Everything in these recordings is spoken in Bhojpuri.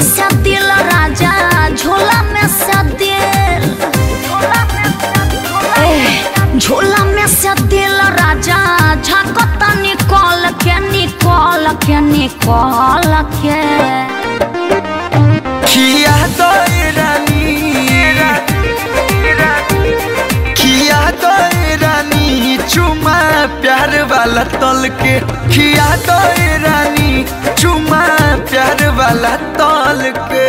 से दिल राजा झोला में से दिल झोला में से दिल राजा झकता निकल के निकल के निकल के खिया दो रानी खिया दो रानी चुमा प्यार वाला तल के खिया दो रानी चुमा प्यार वाला तल के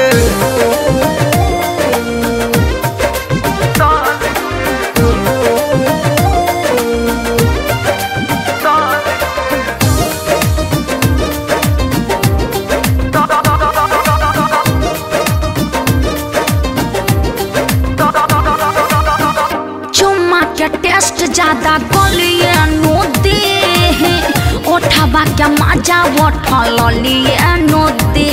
के टेस्ट ज्यादा गलिए नोदे ओठबा के मजा उठल लिए नोदे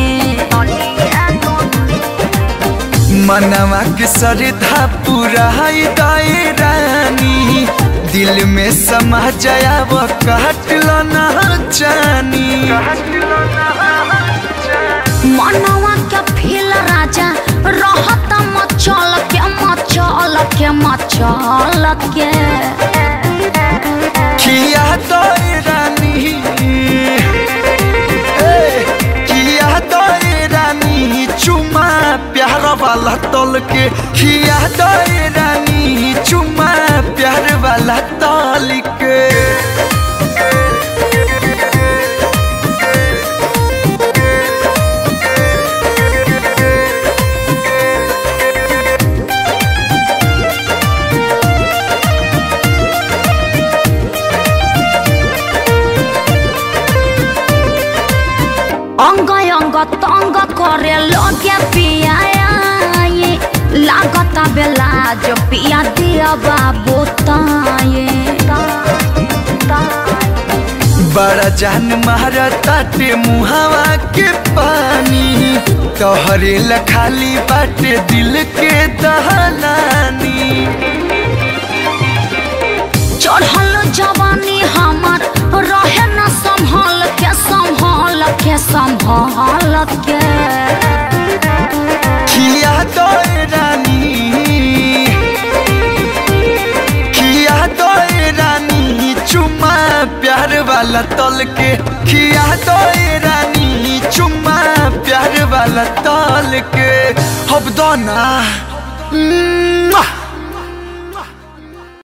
मनवा के सरधा पूरा दाए रानी दिल में समा जाया वो काट लो ना जानी मनवा के फील राजा रहत मचल के मचल के मचल के खिया दो रानी खिया दो रानी चुमा प्यार वाला तल के खिया दो रानी चुमा प्यार वाला तल के अंग अंग तंग करे लगे पिया लागत बेला जो पिया दिया बाबू ताये बड़ा जान मारा ताटे मुहावा के पानी तोहरे खाली बाटे दिल के दहलानी चढ़ल जवानी हमार रहे न संभाल के संभाल के संभाल के खिया दो रानी खिया दो रानी चुमा प्यार वाला तल के खिया दो रानी चुमा प्यार वाला तल के अब दो ना